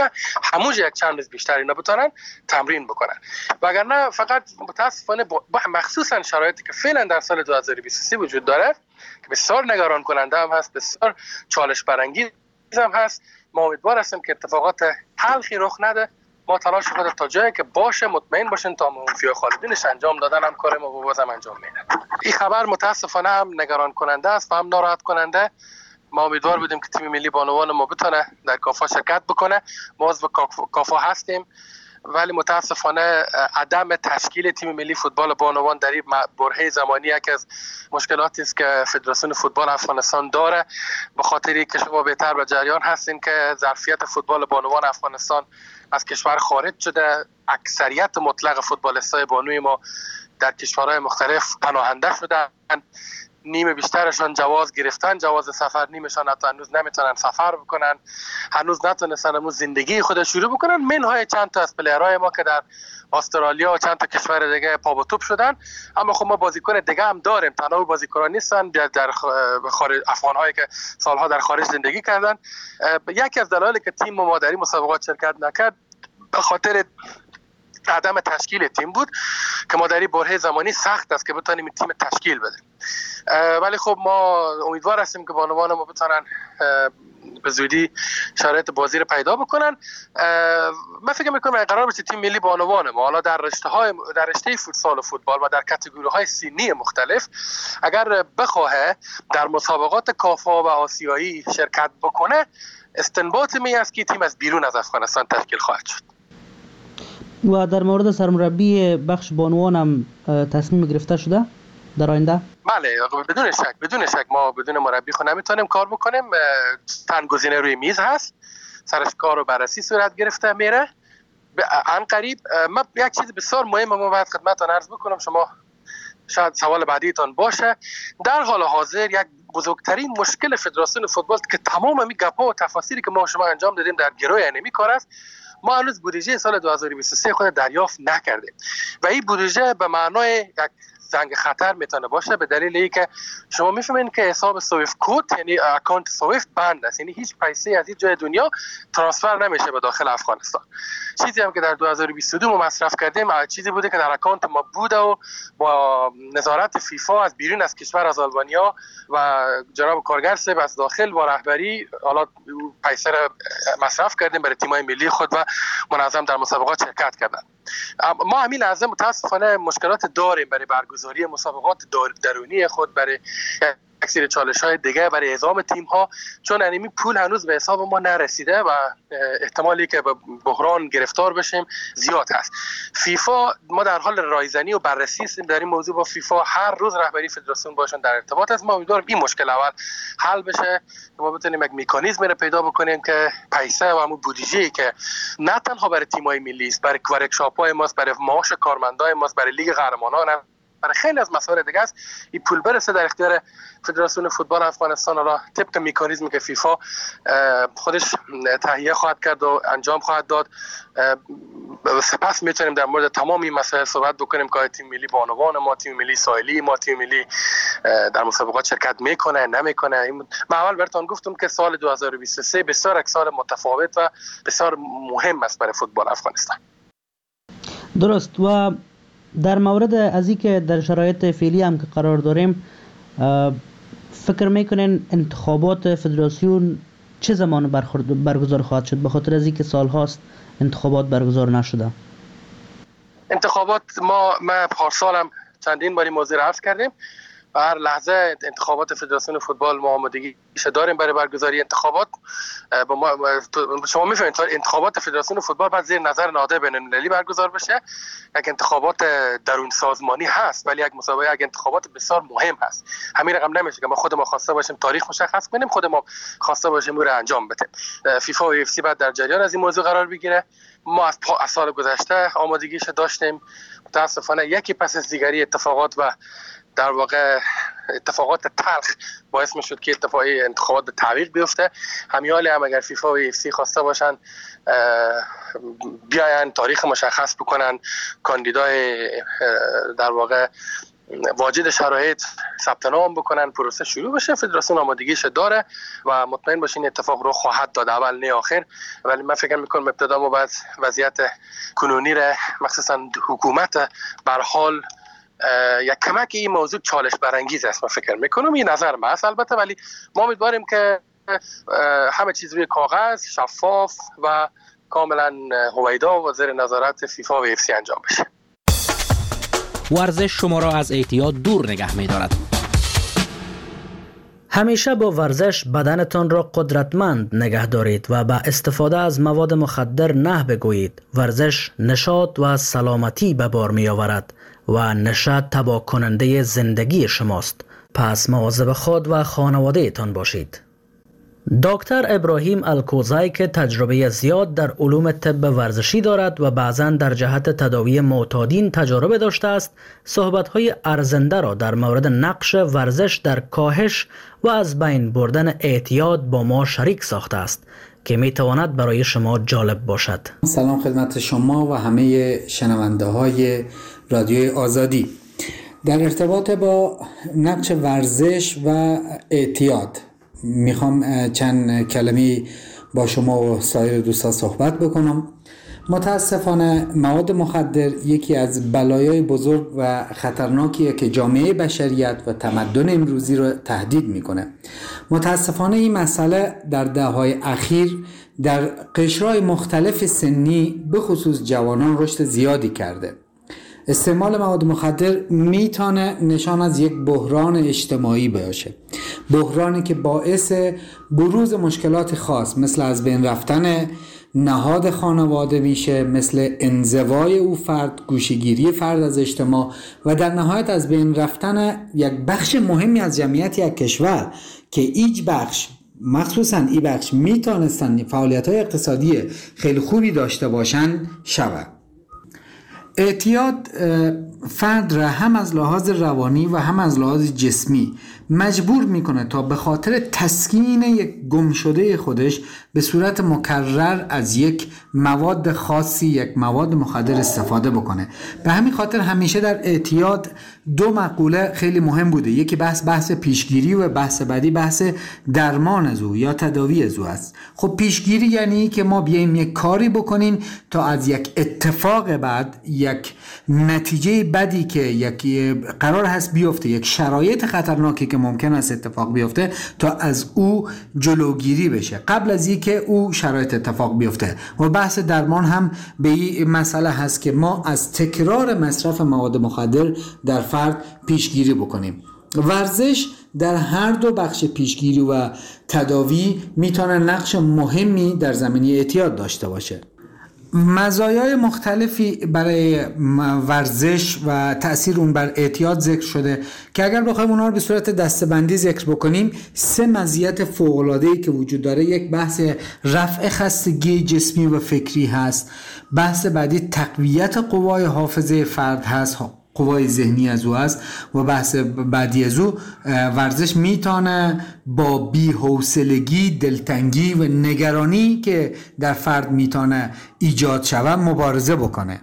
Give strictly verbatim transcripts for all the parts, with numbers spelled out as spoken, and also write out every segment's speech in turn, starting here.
همونج یک چند روز بیشتر اینا بتونن تمرین بکنن. وگرنه فقط متاسفانه با مخصوصا شرایطی که فعلا در سال دو هزار و بیست و سه وجود داره که بسیار نگران کننده هم هست، بسیار چالش برانگیز هم هست، ما امیدوار هستیم که اتفاقات تلخی رخ نده. ما تلاش خود تا جایی که باشه مطمئن باشین تا منفی خالدینش انجام دادن هم کار ما بازم انجام میده. این خبر متاسفانه هم نگران کننده است و هم ناراحت کننده. ما امیدوار بودیم که تیم ملی بانوان ما بتونه در کافا شرکت بکنه. ما عضو کافا هستیم ولی متاسفانه عدم تشکیل تیم ملی فوتبال بانوان در این برهه زمانی یکی از مشکلاتی است که فدراسیون فوتبال افغانستان داره. به خاطری که شما بهتر به جریان هستین که ظرفیت فوتبال بانوان افغانستان از کشور خارج شده. اکثریت مطلق فوتبالیستای بانوی ما در کشورهای مختلف پناهنده شدن. نیمه بیشترشان جواز گرفتن، جواز سفر، نیمشان حتی هنوز نمیتونن سفر بکنن، هنوز نتونستن همون زندگی خود شروع بکنن. منهای چند تا از پلیرهای ما که در استرالیا و چند تا کشور دیگه پا به توپ شدن. اما خب ما بازیکن دیگه هم داریم، تنها بازیکنان نیستن در خارج، افغان‌هایی که سالها در خارج زندگی کردن. یکی از دلایلی که تیم ما در این مسابقات شرکت نکرد به خاطر عدم تشکیل تیم بود که ما در این برهه زمانی سخت است که بتونیم تیم تشکیل بدیم. ولی خب ما امیدوار هستیم که بانوان ما بتونن به زودی شرایط بازی رو پیدا بکنن. من فکر میکنم قرار باشه تیم ملی بانوان ما حالا در رشته های در رشته فوتسال و فوتبال و در کاتگوری های سنی مختلف اگر بخواه در مسابقات کافا و آسیایی شرکت بکنه، استنباط می است که تیم از بیرون از افغانستان تشکیل خواهد شد. و در مورد سرمربی بخش بانوان هم تصمیم گرفته شده در آینده؟ بله بدون شک بدون شک ما بدون مربی خود نمیتونیم کار بکنیم. چند گزینه روی میز هست، سرش کار و بررسی صورت گرفته میره. عن قریب ما یک چیز بسیار مهم ما باید خدمتتون عرض بکنم، شما شاید سوال بعدیتون باشه. در حال حاضر یک بزرگترین مشکل فدراسیون فوتبال که تمام این گپ‌ها و تفاصیلی که ما شما انجام دادیم در گروه انمی کار است، ما هنوز بودجه سال دو هزار و بیست و سه خود دریافت نکردیم و این بودجه به معنای یک زنگ خطر میتونه باشه، به دلیل اینکه شما میفهمین که حساب سویفت کد یعنی اکانت سویفت بند است، یعنی هیچ پیسه از هیچ جای دنیا ترانسفر نمیشه به داخل افغانستان. چیزی هم که در دو هزار و بیست و دو ما مصرف کردیم چیزی بوده که در اکانت ما بوده و با نظارت فیفا از بیرون از کشور از آلبانیا و جناب کارگر صاحب از داخل با رهبری حالا پیسه را مصرف کردیم برای تیم‌های ملی خود و منظم در مسابقات شرکت کردن. ما همین لحظه متاسفانه مشکلات داریم برای برگزاری مسابقات درونی خود، برای اکثر چالش‌های دیگه برای اعزام تیم‌ها، چون انمی پول هنوز به حساب ما نرسیده و احتمالی که به بحران گرفتار بشیم زیاد هست. فیفا ما در حال رایزنی و بررسی هستیم در این موضوع با فیفا، هر روز رهبری فدراسیون باشن در ارتباط است. ما امیدواریم این مشکل اول حل بشه، ما بتونیم یک مکانیزمی رو پیدا بکنیم که پیسه و همون بودجه‌ای که نه تنها برای تیم‌های ملی است، برای ورکشاپ‌های ماست، برای معاش کارمندای ماست، برای لیگ قهرمانان، برای خیلی از مسائل دیگه است، این پول برسه در اختیار فدراسیون فوتبال افغانستان. حالا طبق مکانیزمی که فیفا خودش تهیه خواهد کرد و انجام خواهد داد، سپس میتونیم در مورد تمام این مسائل صحبت بکنیم که تیم ملی بانوان ما، تیم ملی ساحلی ما، تیم ملی در مسابقات شرکت میکنه نمیکنه. من اول براتون گفتم که سال دو هزار و بیست و سه بسیار یک سال متفاوت و بسیار مهم است برای فوتبال افغانستان. درست. و در مورد از این که در شرایط فعلی هم که قرار داریم، فکر میکنین انتخابات فدراسیون چه زمان برگزار خواهد شد، به خاطر از این که سال هاست انتخابات برگزار نشده؟ انتخابات ما ما پارسال هم چندین باری موضوع را عرض کردیم و هر لحظه انتخابات فدراسیون فوتبال ما آمادگی داریم برای برگزاری انتخابات. با ما شما میفهمید انتخابات فدراسیون فوتبال بعد زیر نظر نهاد بین‌المللی برگزار بشه. یک انتخابات درون سازمانی هست ولی یک مسابقه، یک انتخابات بسیار مهم هست. همین رقم نمیشه که ما خود ما خواسته باشیم تاریخ مشخص کنیم، خود ما خواسته باشیم اون رو انجام بدیم. فیفا و اف سی بعد در جریان از این موضوع قرار بگیره. ما از سال گذشته آمادگیش داشتیم، متاسفانه یکی پس از دیگری اتفاقات و در واقع اتفاقات تلخ باعث میشد که اتفاقی انتخابات به تعویق بیفته. همیالی هم اگر فیفا و اف سی خواسته باشن بیاین تاریخ مشخص بکنن، کاندیدای در واقع واجد شرایط ثبت نام بکنن، پروسه شروع بشه. فدراسیون آمادگیش داره و مطمئن باشین اتفاق رو خواهد داد، اول نه آخر. ولی من فکر میکنم ابتدا ما باید وضعیت کنونی را مخصوصا حکومت به هر حال یک کمک این موضوع چالش برانگیز است. من فکر میکنم این نظر ما است البته، ولی ما امیدواریم که همه چیز روی کاغذ شفاف و کاملا هویدا و زیر نظارت فیفا و اف سی انجام بشه. ورزش شما را از اعتیاد دور نگه می‌دارد. همیشه با ورزش بدنتان را قدرتمند نگه دارید و با استفاده از مواد مخدر نه بگویید. ورزش نشاط و سلامتی به بار می آورد و نشه تباه کننده زندگی شماست. پس مواظب خود و خانواده تان باشید. دکتر ابراهیم الکوزای که تجربه زیاد در علوم طب ورزشی دارد و بعضاً در جهت تداوی معتادین تجربه داشته است، صحبت‌های ارزنده را در مورد نقش ورزش در کاهش و از بین بردن اعتیاد با ما شریک ساخته است که میتواند برای شما جالب باشد. سلام خدمت شما و همه شنونده های رادیوی آزادی. در ارتباط با نقش ورزش و اعتیاد میخوام چند کلمه با شما و سایر دوستان صحبت بکنم. متاسفانه مواد مخدر یکی از بلایای بزرگ و خطرناکیه که جامعه بشریت و تمدن امروزی رو تهدید میکنه. متاسفانه این مسئله در دهه‌های اخیر در قشرهای مختلف سنی به خصوص جوانان رشد زیادی کرده. استعمال مواد مخدر میتونه نشان از یک بحران اجتماعی باشه، بحرانی که باعث بروز مشکلات خاص مثل از بین رفتن نهاد خانواده میشه، مثل انزوای او فرد، گوشه‌گیری فرد از اجتماع و در نهایت از بین رفتن یک بخش مهمی از جمعیت یک کشور که ایج بخش مخصوصا این بخش میتونستن فعالیت‌های اقتصادی خیلی خوبی داشته باشن شود. اعتیاد فرد را هم از لحاظ روانی و هم از لحاظ جسمی مجبور میکنه تا به خاطر تسکین یک گم شده خودش به صورت مکرر از یک مواد خاصی، یک مواد مخدر استفاده بکنه. به همین خاطر همیشه در اعتیاد دو مقوله خیلی مهم بوده. یکی بحث بحث پیشگیری و بحث بعدی بحث درمان از او یا تداوی از او است. خب پیشگیری یعنی که ما بیایم یک کاری بکنیم تا از یک اتفاق بعد، یک نتیجه بدی که یک قرار هست بیفته، یک شرایط خطرناکی که ممکن است اتفاق بیفته، تا از او جلوگیری بشه قبل از اینکه او شرایط اتفاق بیفته. و بحث درمان هم به این مسئله هست که ما از تکرار مصرف مواد مخدر در فرد پیشگیری بکنیم. ورزش در هر دو بخش پیشگیری و تداوی میتونه نقش مهمی در زمینه اعتیاد داشته باشه. مزایای مختلفی برای ورزش و تأثیر اون بر اعتیاد ذکر شده که اگر بخوایم اونها رو به صورت دسته‌بندی ذکر بکنیم، سه مزیت فوق‌العاده‌ای که وجود داره. یک بحث رفع خستگی جسمی و فکری هست، بحث بعدی تقویت قوای حافظه فرد هست، قوای ذهنی از او است، و بحث بعدی از او ورزش میتونه با بی‌حوصلگی، دلتنگی و نگرانی که در فرد میتونه ایجاد شود مبارزه بکنه.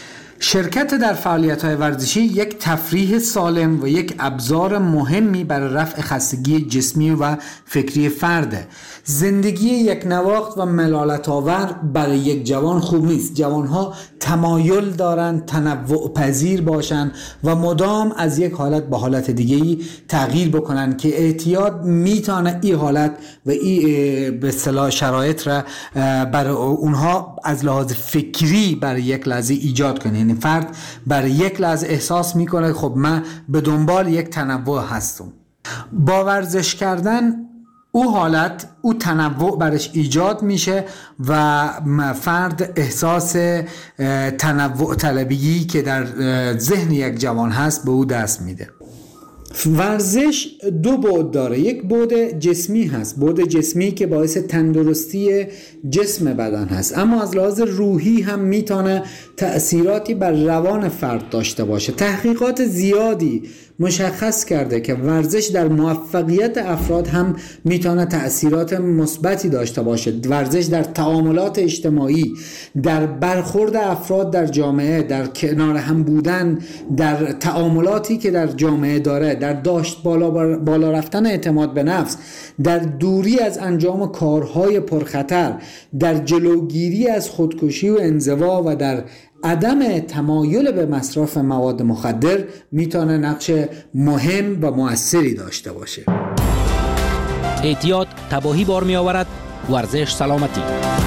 شرکت در فعالیت‌های ورزشی یک تفریح سالم و یک ابزار مهمی برای رفع خستگی جسمی و فکری فرده. زندگی یک نواخت و ملالت آور برای یک جوان خوب نیست. جوانها تمایل دارن تنوع پذیر باشن و مدام از یک حالت به حالت دیگه‌ای تغییر بکنن که اعتیاد میتونه این حالت و این به اصطلاح شرایط را برای اونها از لحاظ فکری برای یک لحظه ایجاد کنه. یعنی فرد برای یک لحظه احساس میکنه خب من به دنبال یک تنوع هستم. با ورزش کردن او حالت، او تنوع برش ایجاد میشه و فرد احساس تنوع طلبی که در ذهن یک جوان هست به او دست میده. ورزش دو بعد داره. یک بعد جسمی هست، بعد جسمی که باعث تندرستی جسم بدن هست، اما از لحاظ روحی هم میتونه تأثیراتی بر روان فرد داشته باشه. تحقیقات زیادی مشخص کرده که ورزش در موفقیت افراد هم میتونه تأثیرات مثبتی داشته باشه. ورزش در تعاملات اجتماعی، در برخورد افراد در جامعه، در کنار هم بودن، در تعاملاتی که در جامعه داره، در داشت بالا, بالا رفتن اعتماد به نفس، در دوری از انجام کارهای پرخطر، در جلوگیری از خودکشی و انزوا و در عدم تمایل به مصرف مواد مخدر میتونه نقش مهم و مؤثری داشته باشه. اعتیاد تباهی بار می آورد، ورزش سلامتی.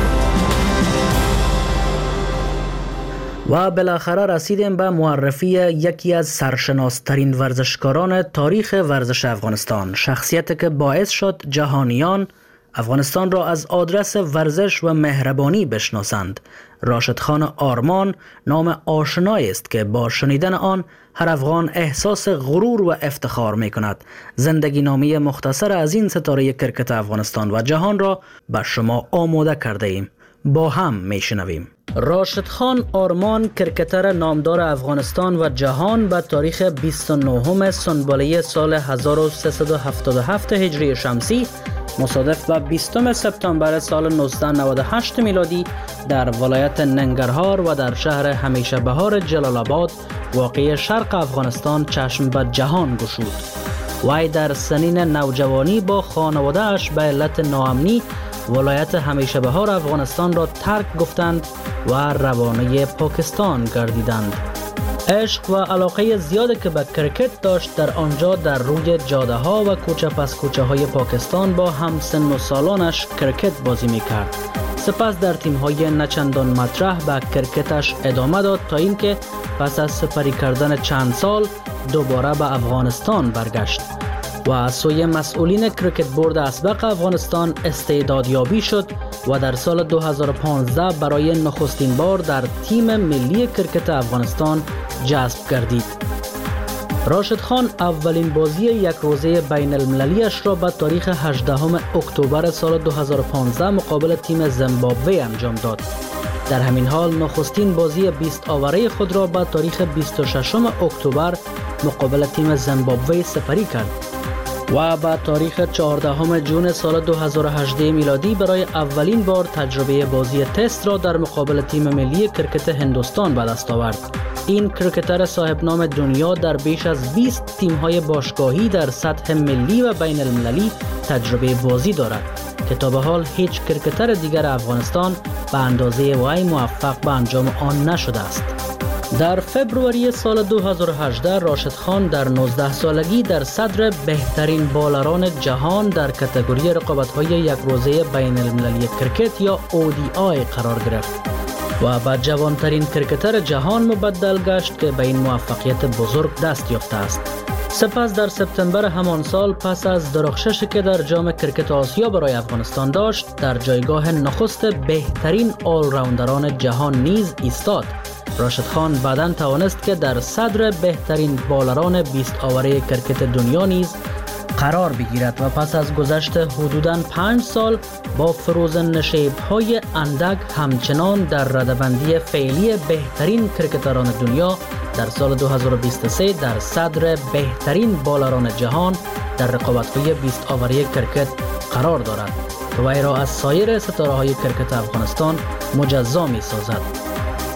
و بالاخره رسیدیم به معرفی یکی از سرشناسترین ورزشکاران تاریخ ورزش افغانستان، شخصیتی که باعث شد جهانیان افغانستان را از آدرس ورزش و مهربانی بشناسند. راشد خان آرمان نام آشنایی است که با شنیدن آن هر افغان احساس غرور و افتخار می کند. زندگی نامه مختصر از این ستاره کرکت افغانستان و جهان را به شما آماده کرده ایم. با هم می شنویم. راشد خان آرمان، کرکتر نامدار افغانستان و جهان، به تاریخ بیست و نهم سنبله سال هزار و سیصد و هفتاد و هفت هجری شمسی مصادف با بیستم سپتامبر سال نوزده نود و هشت میلادی در ولایت ننگرهار و در شهر همیشه بهار جلال آباد واقع شرق افغانستان چشم به جهان گشود. وی در سنین نوجوانی با خانواده اش به علت ناامنی ولایت همیشه بهار افغانستان را ترک گفتند و روانه پاکستان گردیدند. عشق و علاقه زیادی که به کرکت داشت در آنجا در روی جاده ها و کوچه پس کوچه های پاکستان با همسن و سالانش کرکت بازی می کرد. سپس در تیم های نچندان مطرح به کرکتش ادامه داد تا اینکه پس از سپری کردن چند سال دوباره به افغانستان برگشت و از سوی مسئولین کرکت بورد اسبق افغانستان استعدادیابی شد و در سال دو هزار و پانزده برای نخستین بار در تیم ملی کرکت افغانستان جذب گردید. راشد خان اولین بازی یک روزه بین المللیش را به تاریخ هجدهم اکتبر سال دو هزار و پانزده مقابل تیم زیمبابوه انجام داد. در همین حال نخستین بازی بیست آوره خود را به تاریخ بیست و ششم اکتبر مقابل تیم زیمبابوه سپری کرد و با تاریخ چهاردهم ژوئن سال دو هزار و هجده میلادی برای اولین بار تجربه بازی تست را در مقابل تیم ملی کرکت هندوستان به دست آورد. این کرکتر صاحب نام دنیا در بیش از بیست تیم‌های باشگاهی در سطح ملی و بین المللی تجربه بازی دارد که تا به حال هیچ کرکتر دیگر افغانستان به اندازه وی موفق به انجام آن نشده است. در فبروری سال دو هزار و هجده راشد خان در نوزده سالگی در صدر بهترین بالران جهان در کاتگوری رقابت‌های یک روزه بین المللی کرکت یا او دی آی قرار گرفت و به جوانترین کرکتر جهان مبدل گشت که به این موفقیت بزرگ دست یافته است. سپس در سپتامبر همان سال پس از درخششی که در جام کرکت آسیا برای افغانستان داشت در جایگاه نخست بهترین آل راوندران جهان نیز ایستاد. راشد خان بعداً توانست که در صدر بهترین بالران بیست آوره کرکت دنیا نیز قرار بگیرد و پس از گذشت حدوداً پنج سال با فروزن نشیب‌های اندک همچنان در رده‌بندی فعلی بهترین کرکتران دنیا در سال دو هزار و بیست و سه در صدر بهترین بالران جهان در رقابت‌های بیست آوره کرکت قرار دارد و وی را از سایر ستاره‌های کرکت افغانستان مجزا می‌سازد.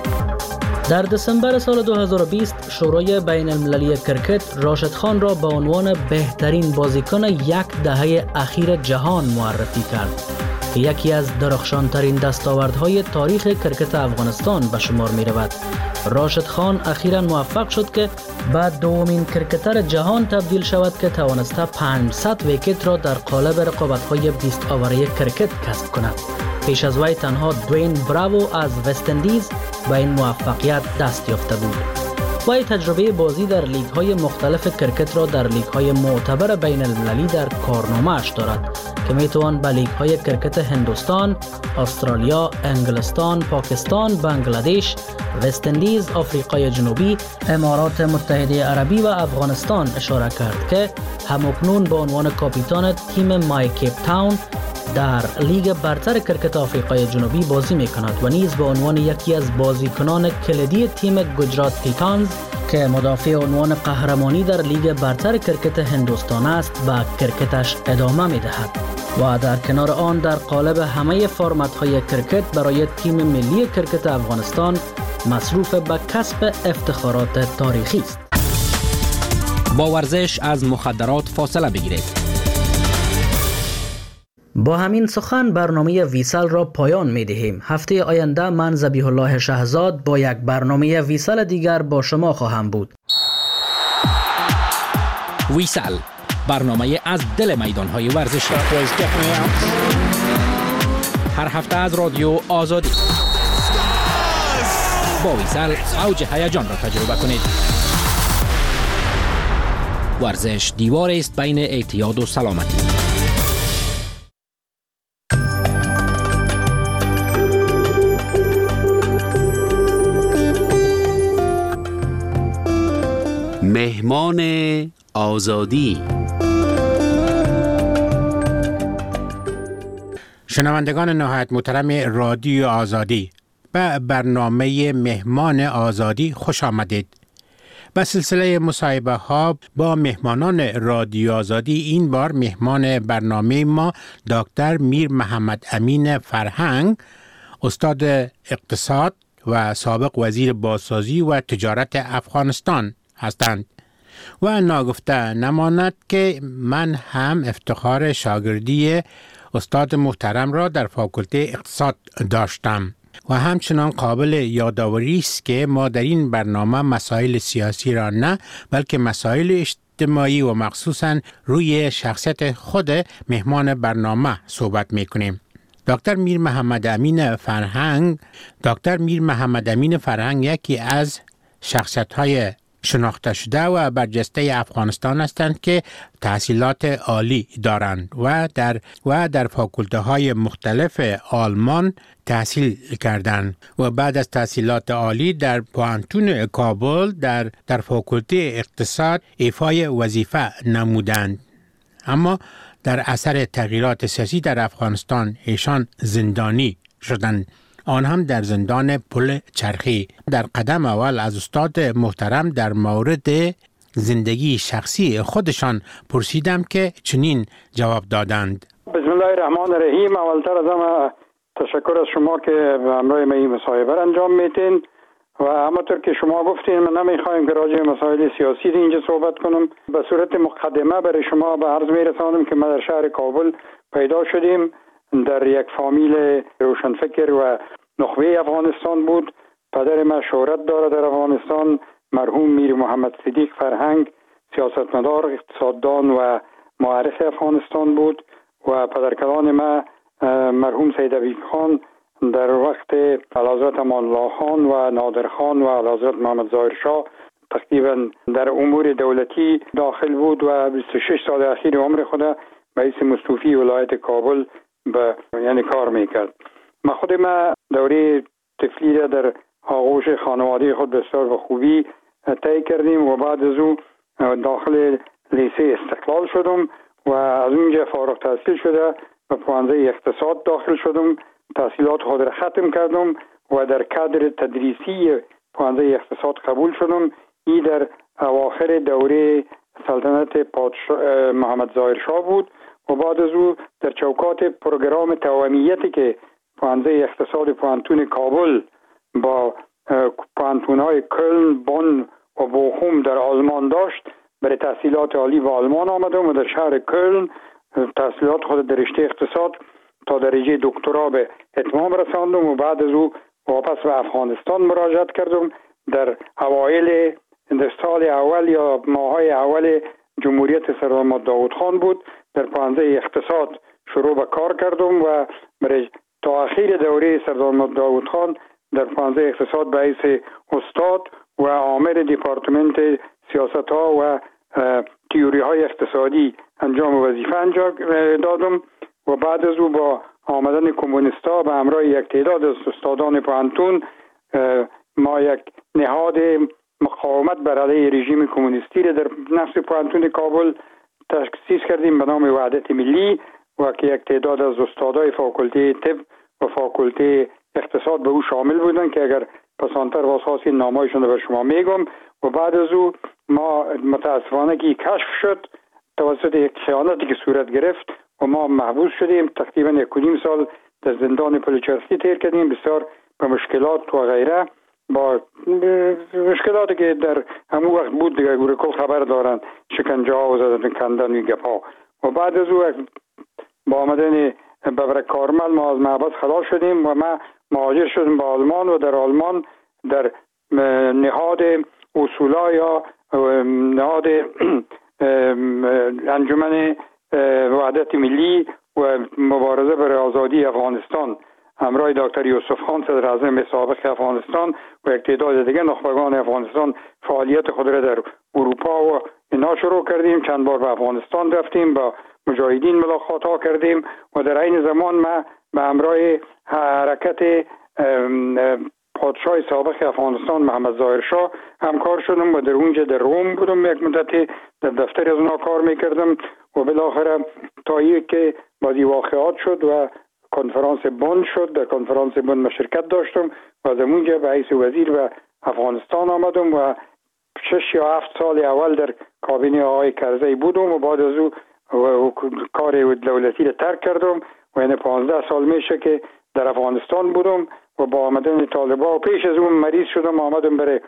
در دسامبر سال دو هزار و بیست شورای بین المللی کرکت راشد خان را به عنوان بهترین بازیکن یک دهه اخیر جهان معرفی کرد که یکی از درخشانترین دستاوردهای تاریخ کرکت افغانستان به شمار می رود. راشد خان اخیراً موفق شد که به دومین کرکتر جهان تبدیل شود که توانسته پانصد ویکت را در قالب رقابت‌های بیست آوره کرکت کسب کند. پیش از وی تنها دوین براوو از وست اندیز به این موفقیت دست یافته بود. و تجربه بازی در لیگ های مختلف کرکت را در لیگ های معتبر بین المللی در کارنامه اش دارد که میتوان به لیگ های کرکت هندوستان، استرالیا، انگلستان، پاکستان، بنگلادش، وست اندیز، آفریقای جنوبی، امارات متحده عربی و افغانستان اشاره کرد که همکنون به عنوان کاپیتان تیم مای کیپ تاون در لیگ برتر کرکت آفریقای جنوبی بازی میکند و نیز به عنوان یکی از بازیکنان کلیدی تیم گجرات تیتانز که مدافع عنوان قهرمانی در لیگ برتر کرکت هندوستان است به کرکتش ادامه میدهد و در کنار آن در قالب همه فرمت های کرکت برای تیم ملی کرکت افغانستان مصروف به کسب افتخارات تاریخی است. با ورزش از مخدرات فاصله بگیرید. با همین سخن برنامه ویسل را پایان می دهیم. هفته آینده من ذبیح الله شهزاد با یک برنامه ویسل دیگر با شما خواهم بود. ویسل، برنامه از دل میدان‌های ورزشی. هر هفته از رادیو آزادی. با ویسل اوج هیجان را تجربه کنید. ورزش دیوار است بین اعتیاد و سلامتی. مهمان آزادی. شنوندگان نهایت محترم رادیو آزادی، به برنامه مهمان آزادی خوش آمدید. به سلسله مصاحبه ها با مهمانان رادیو آزادی این بار مهمان برنامه ما دکتر میر محمد امین فرهنگ، استاد اقتصاد و سابق وزیر بازسازی و تجارت افغانستان هستند و ناگفته نماند که من هم افتخار شاگردی استاد محترم را در فاکولته اقتصاد داشتم و همچنان قابل یادآوری است که ما در این برنامه مسائل سیاسی را نه بلکه مسائل اجتماعی و مخصوصاً روی شخصیت خود مهمان برنامه صحبت می‌کنیم. دکتر میر محمد امین فرهنگ دکتر میر محمد امین فرهنگ یکی از شخصیت‌های شناخته شده و برجسته افغانستان هستند که تحصیلات عالی دارند و در و در فاکولته های مختلف آلمان تحصیل کردند و بعد از تحصیلات عالی در پوهنتون کابل در در فاکولته اقتصاد ایفای وظیفه نمودند. اما در اثر تغییرات سیاسی در افغانستان ایشان زندانی شدند، آن هم در زندان پل چرخی. در قدم اول از استاد محترم در مورد زندگی شخصی خودشان پرسیدم که چنین جواب دادند. بسم الله الرحمن الرحیم. اولتر از همه تشکر از شما که به همراه من این مصاحبه را انجام میتین و همونطور که شما گفتین من نمیخوایم که راجع به مسائل سیاسی اینجا صحبت کنم. به صورت مقدمه برای شما به عرض میرسانم که ما در شهر کابل پیدا شدیم. در یک فامیل روشنفکر و نخبه افغانستان بود. پدر من شهرت داره در افغانستان، مرحوم میر محمد صدیق فرهنگ، سیاستمدار، اقتصاددان و معرف افغانستان بود و پدرکلان من مرحوم سید حبیب خان در وقت اعلیحضرت امان الله خان و نادر خان و اعلیحضرت محمد ظاهر شاه تقریبا در امور دولتی داخل بود و بیست و شش سال اخیر عمر خود به حیث مستوفی ولایت کابل به یعنی کار میکرد. من خود ما دوره طفلی را در آغوش خانواده خود بسیار به خوبی طی کردیم و بعد از او داخل لیسه استقلال شدم و از اونجا فارغ تحصیل شده به پوانزه اقتصاد داخل شدم. تحصیلات خود را ختم کردم و در کادر تدریسی پوانزه اقتصاد قبول شدم. این در اواخر دوره سلطنت پادشاه محمد ظاهر شاه بود و بعد از او در چوکات پروگرام توأمیتی که پوانزه اقتصاد پوانتون کابل با پوانتون‌های کلن، بون و بوخوم در آلمان داشت، برای تحصیلات عالی و آلمان آمدم و در شهر کلن تحصیلات خود در رشته اقتصاد تا درجه دکترا به اتمام رساندم و بعد از او واپس به افغانستان مراجعت کردم. در اوایل در سال اول یا ماهای اول جمهوریت سردار محمد داود خان بود. در پوانزه اقتصاد شروع به کار کردم و برای تا اخیر دوره سردار محمد داود خان در پوانزه اقتصاد به حیث استاد و آمر دیپارتمنت سیاست ها و تیوری های اقتصادی انجام وظیفه انجام دادم و بعد از او با آمدن کمونیستا به همراه یک تعداد از استادان پوهنتون ما یک نهاد مقاومت بر علیه رژیم کمونیستی را در نفس پوهنتون کابل تأسیس کردیم به نام وحدت ملی و که یک تعداد از استادای فاکولته طب و فاکولته اقتصاد به او شامل بودند که اگر پسانتر باز خواستید نامایشون رو به شما میگم. و بعد از او ما متاسفانه که کشف شد توسط یک خیانتی که صورت گرفت و ما محبوس شدیم، تقریبا یک و نیم سال در زندان پلچرخی تیر کردیم، بسیار به مشکلات و غیره، با مشکلاتی که در همون وقت بود دیگه گوره کل خبر دارن، شکنجه ها و زدن کندن و گپا. و بعد از او با آمدن ببرک کارمل ما از محبس خلاص شدیم و ما مهاجر شدیم به آلمان و در آلمان در نهاد اصولا یا نهاد انجمن وحدت ملی و مبارزه برای آزادی افغانستان همراه دکتر یوسف خان صدر اعظم سابق افغانستان و یک تعداد دیگر نخبگان افغانستان فعالیت خود را در اروپا و اینا شروع کردیم. چند بار به افغانستان رفتیم، با مجاهدین ملاقات ها کردیم و در این زمان ما به همراه حرکت پادشاه سابق افغانستان محمد ظاهر شاه همکار شدم و در اونجا در روم بودم، یک مدتی در دفتر از اونا کار میکردم و بالاخره تا یک که بعضی واقعات شد و کنفرانس بن شد. در کنفرانس بن من شرکت داشتم و از اونجا به حیث وزیر به افغانستان آمدم و شش یا هفت سال اول در کابینه آقای کرزی بودم و بعد از او و, و کار دولتی را ترک کردم و یعنی پانزده سال میشه که در افغانستان بودم و با آمدن طالبان و پیش از اون مریض شدم، آمدم برای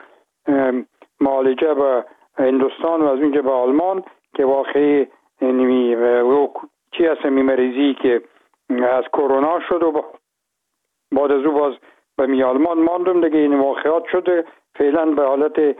معالجه به هندوستان و از اونجا به آلمان که واقعی یعنی چی هست می مریضی که از کرونا شد و بعد از او باز به می آلمان ماندم دیگه. این واقعات شده فعلا به حالت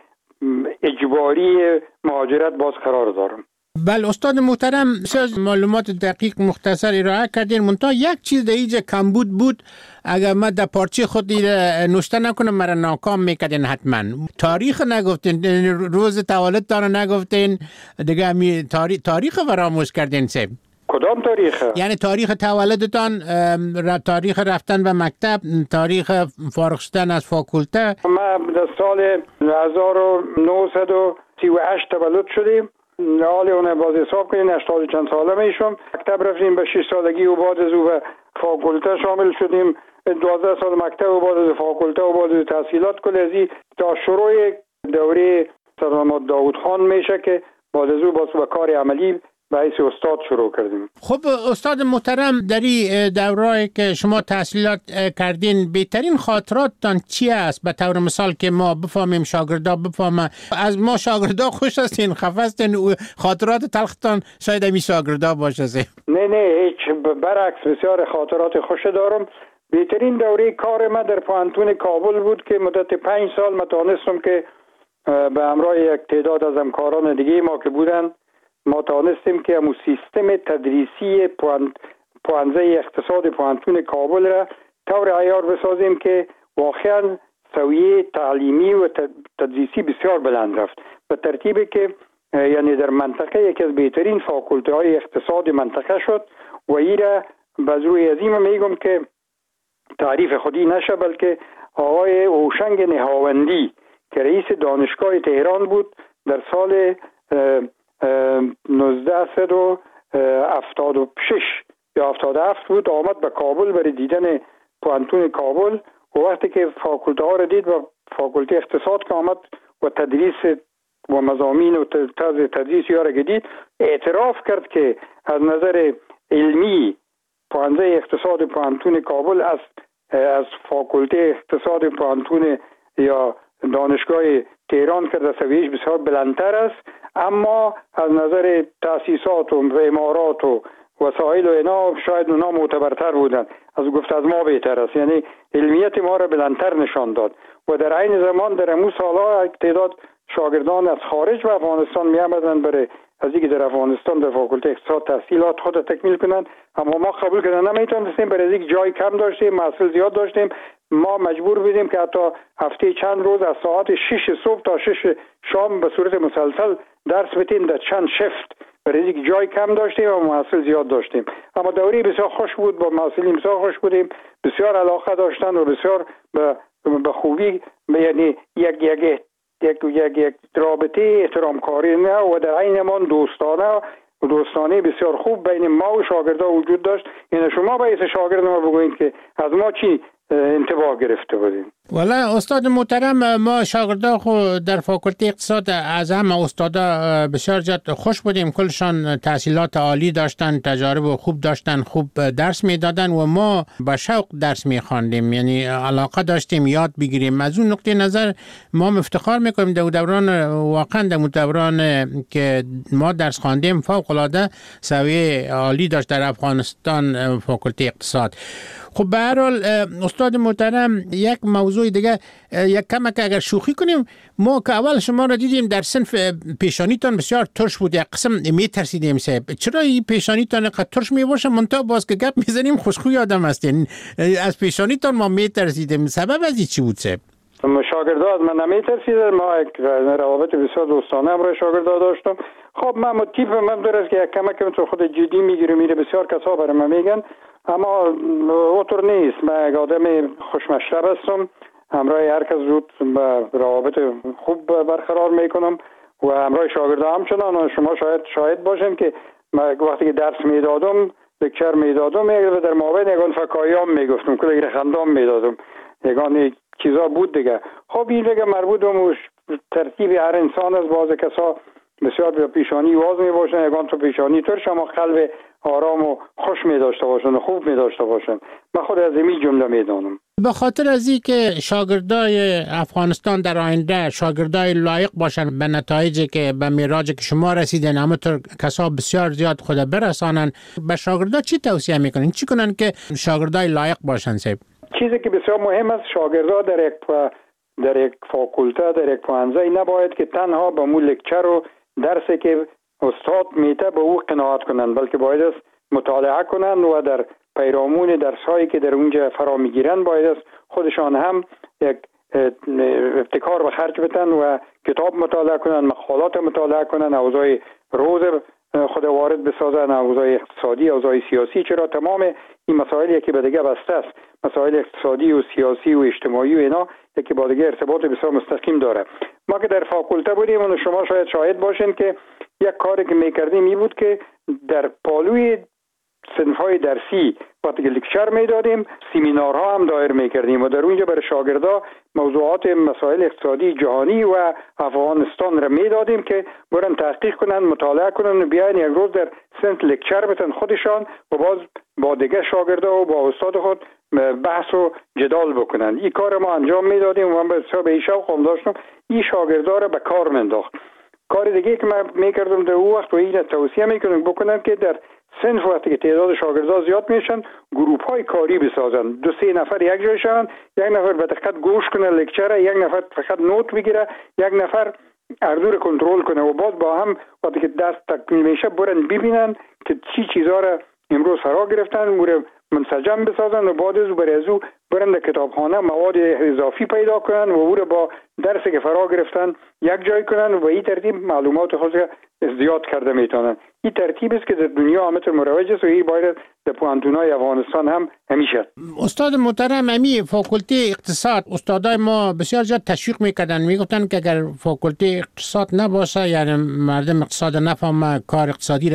اجباری مهاجرت باز قرار دارم. بله استاد محترم، سه معلومات دقیق مختصر ارائه کردین، منتها یک چیز در اینجا کمبود بود، اگر من در پارچه خود نوشته نکنم مرا ناکام میکردین حتما. تاریخ نگفتین، روز تولدتان نگفتین دیگه، می تاریخ تاریخ فراموش کردین. سه کدام تاریخ؟ یعنی تاریخ تولدتان، تاریخ رفتن به مکتب، تاریخ فارغ شدن از فاکولته. ما در سال هزار و نهصد و سی و هشت تولد شدیم، حال اونه باز حساب کنین هشتاد چند ساله میشم. مکتب رفتیم به شش سالگی و بعد از او به فاکولته شامل شدیم، دوازده سال مکتب و بعد از فاکولته و بعد از تحصیلات کلیزی تا شروع دوره سرمد داود خان میشه که بعد از او باز به کار عملی به حیث استاد شروع کردیم. خب استاد محترم، در این دوره‌ای که شما تحصیلات کردین بهترین خاطراتتان چی است؟ به طور مثال که ما بفهمیم، شاگردا بفهمن. از ما شاگردا خوش هستین، خفه هستین، خاطرات تلختان شاید همین شاگردا باشه. نه نه هیچ، برعکس بسیار خاطرات خوش دارم. بهترین دوره کار ما در پوهنتون کابل بود که مدت پنج سال ما توانستم که به همراه یک تعداد از همکاران دیگه ما که بودن ما توانستیم که همون سیستم تدریسی پوهنځی اقتصاد پوهنتون کابل را طور عیار بسازیم که واقعا سویه تعلیمی و تدریسی بسیار بلند رفت، به ترتیبی که یعنی در منطقه یکی از بهترین فاکولته های اقتصاد منطقه شد و این را باز روی عظیم میگم که تعریف خودی نشه، بلکه آقای اوشنگ نهاوندی که رئیس دانشگاه تهران بود در سال نوزده و هفتاد و شش یا هفتاد و هفت بود، آمد به کابل برای دیدن پوهنتون کابل و وقتی که فاکولته ها را دید و فاکولته اقتصاد که آمد و تدریس و مضامین و طرز تدریس یا را دید، اعتراف کرد که از نظر علمی پوهنځی اقتصاد پوهنتون کابل از از فاکولته اقتصاد پوهنتون یا دانشگاه تهران که سویش بسیار بلندتر است، اما از نظر تأسیسات و عمارات و وسایل و اینا شاید اونا معتبرتر بودن، از گفت از ما بهتر است. یعنی علمیت ما را بلندتر نشان داد و در عین زمان در امو سالها تعداد شاگردان از خارج و افغانستان می آمدند برای از اینکه در افغانستان در فاکولته اقتصاد تحصیلات خود تکمیل کنند، اما ما قبول کردن نمیتونستیم برای اینکه جای کم داشتیم، محصول زیاد داشتیم. ما مجبور بودیم که حتی هفته چند روز از ساعت شش صبح تا شش شام به صورت مسلسل درس بدیم در چند شفت، برای اینکه جای کم داشتیم و محصل زیاد داشتیم. اما دوره بسیار خوش بود، با محصلین بسیار خوش بودیم، بسیار علاقه داشتن و بسیار به به خوبی، یعنی یک یک یک یک یک رابطه احترام کاری نه و در عین زمان دوستانه و دوستانه بسیار خوب بین ما و شاگردا وجود داشت. یعنی شما باید شاگرد ما بگویید که از ما چی انتباه گرفته بودیم. والا استاد محترم، ما شاگردا خو در فاکولته اقتصاد از همه استادا بسیار زیاد خوش بودیم. کلشان تحصیلات عالی داشتن، تجارب خوب داشتن، خوب درس میدادن و ما با شوق درس میخواندیم، یعنی علاقه داشتیم یاد بگیریم. از اون نقطه نظر ما افتخار میکنیم در دوران، واقعا در دوران که ما درس خواندیم فوق العاده سویه عالی داشت در افغانستان فاکولته اقتصاد. خب به هر حال استاد محترم، یک موضوع دیگه یک کمک اگر شوخی کنیم، ما که اول شما را دیدیم در صنف پیشانیتان بسیار ترش بود، یک قسم میترسیدیم صاحب چرا این پیشانیتان اینقدر ترش میباشه، منتها باز که گپ میزنیم خوشخوی آدم هستین، از پیشانیتان ما میترسیدیم، سبب از این چی بود صاحب؟ شاگردا از من نمیترسیدن، ما یک روابط بسیار دوستانه برای شاگردا داشتم. خب من تیپ من درست که یک کمک تو خود جدی میگیره، میره بسیار کسا برای من میگن، اما اوتر نیست. من یک آدم خوشمشرب هستم، همراه هر کس زود روابط خوب برقرار میکنم و همراه شاگردا همچنان. و شما شاید شاهد باشین که من وقتی که درس میدادم، لکچر میدادم، در مابین یگان فکایام میگفتم، کلی خندام میدادم، یگان چیزا بود دیگه. خب این دیگه مربوط به ترتیب هر انسان است. بعض کسا بسیار به پیشانی واز می باشن، یگان تو پیشانی تر شما قلب آرام و خوش می داشته باشن و خوب می داشته باشن. من خود از این جمله می دانم. به خاطر از این که شاگردای افغانستان در آینده شاگردای لایق باشن به نتایجی که به میراجی که شما رسیدن، همونطور کسا بسیار زیاد خود برسانن، به شاگردا چی توصیه میکنین؟ چی کنن که شاگردای لایق باشن صاحب؟ چیزی که بسیار مهم است، شاگردا در یک در یک فاکولته، در یک پوهنځی نباید که تنها به مو لکچر و درسی که استاد میته به او قناعت کنند، بلکه باید است مطالعه کنند و در پیرامون درسایی که در اونجا فرا میگیرند باید است خودشان هم یک ابتکار به خرج بدن و کتاب مطالعه کنند، مقالات مطالعه کنند، اوضاع روز خود وارد بسازن، اوضاع اقتصادی، اوضاع سیاسی. چرا تمام این مسائلی که به دیگه بسته است، مسائل اقتصادی و سیاسی و اجتماعی و اینا که با دیگه ارتباط بسیار مستقیم داره. ما که در فاکولته بودیم و شما شاید شاهد باشین که یک کاری که میکردیم این بود که در پالوی صنف‌های درسی وقتی که لکچر میدادیم، سمینارها هم دایر میکردیم و در اونجا برای شاگردا موضوعات مسائل اقتصادی جهانی و افغانستان را میدادیم که برن تحقیق کنن، مطالعه کنن و بیاین یک روز در صنف لکچر بتن خودشان و باز با دیگه شاگردا و با استاد خود بحث و جدال بکنن. این کار ما انجام میدادیم و من بسیار به این شوق هم داشتم این شاگردا را به کار منداخت. کار دیگه که من میکردم در اون وقت و این توصیه میکنم بکنم که در صنف وقتی که تعداد شاگردا زیاد میشن، گروپ های کاری بسازن، دو سه نفر یک جای شون، یک نفر به دقت گوش کنه لکچر، یک نفر فقط نوت بگیره، یک نفر اردو رو کنترل کنه و باز با هم وقتی که دست تکمیل میشه برن ببینن که چی چیزا رو امروز فرا گرفتن و منسجم بسازن و بعد از برای ازو برن در کتابخانه مواد اضافی پیدا کنن و او رو با درسی که فرا گرفتن یک جای کنن و به این ترتیب معلومات خود زیاد کرده میتونن. این ترتیب است که در دنیا همه مروج است و این باید در پوهنتون‌های افغانستان هم همیشه. استاد محترم، امی فاکولته اقتصاد استادای ما بسیار زیاد تشویق میکردن، میگفتن که اگر فاکولته اقتصاد نباشه، یعنی مردم اقتصاد نفهمه، کار اقتصادی را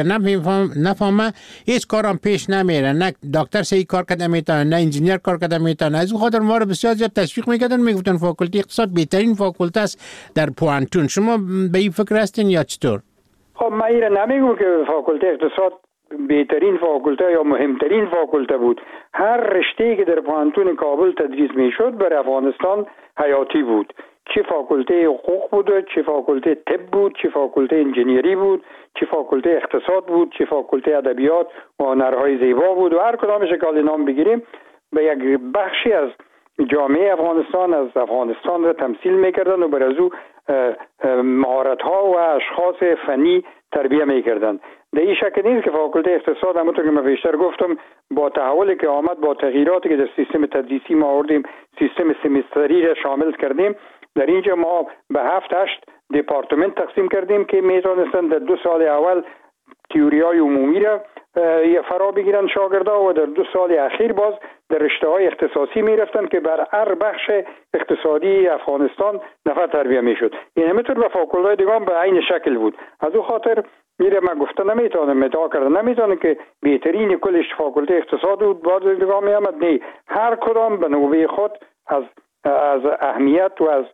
نفهمه، هیچ کارم پیش نمیره، نه دکتر سی کار کرده میتونه، نه انجینیر کار کرده میتونه. از اون خاطر ما رو بسیار زیاد تشویق میکردن، میگفتن فاکولته اقتصاد بهترین فاکولته است در پوهنتون. شما به این فکر هستین یا چطور؟ خب من این نمیگم که فاکولته اقتصاد بهترین فاکولته یا مهمترین فاکولته بود. هر رشته‌ای که در پوهنتون کابل تدریس میشد برای افغانستان حیاتی بود. چه فاکولته حقوق بود، چه فاکولته طب بود، چه فاکولته انجینیری بود، چه فاکولته اقتصاد بود، چه فاکولته ادبیات و هنرهای زیبا بود و هر کدامش که نام بگیریم به یک بخشی از جامعه افغانستان از افغانستان را تمثیل میکردن و بر از او مهارت ها و اشخاص فنی تربیه میکردن. در این شکل نیست که فاکولته اقتصاد همونطور که من بیشتر گفتم با تحولی که آمد، با تغییراتی که در سیستم تدریسی ما آوردیم، سیستم سمستری را شامل کردیم، در اینجا ما به هفت هشت دپارتمنت تقسیم کردیم که میتونستن در دو سال اول تئوری‌های عمومی را فرا بگیرن شاگردا و در دو سال اخیر باز در رشته‌های اختصاصی میرفتن که بر هر بخش اقتصادی افغانستان نفر تربیه میشد. این همینطور به فاکولت‌های دیگه به عین شکل بود. از اون خاطر میره من گفته نمیتونم مدعا کردن نمیتونم که بهترین کلش فاکولته اقتصاد بود بعد دیگه میامد. نه، هر کدام به نوبه خود از از اهمیت و از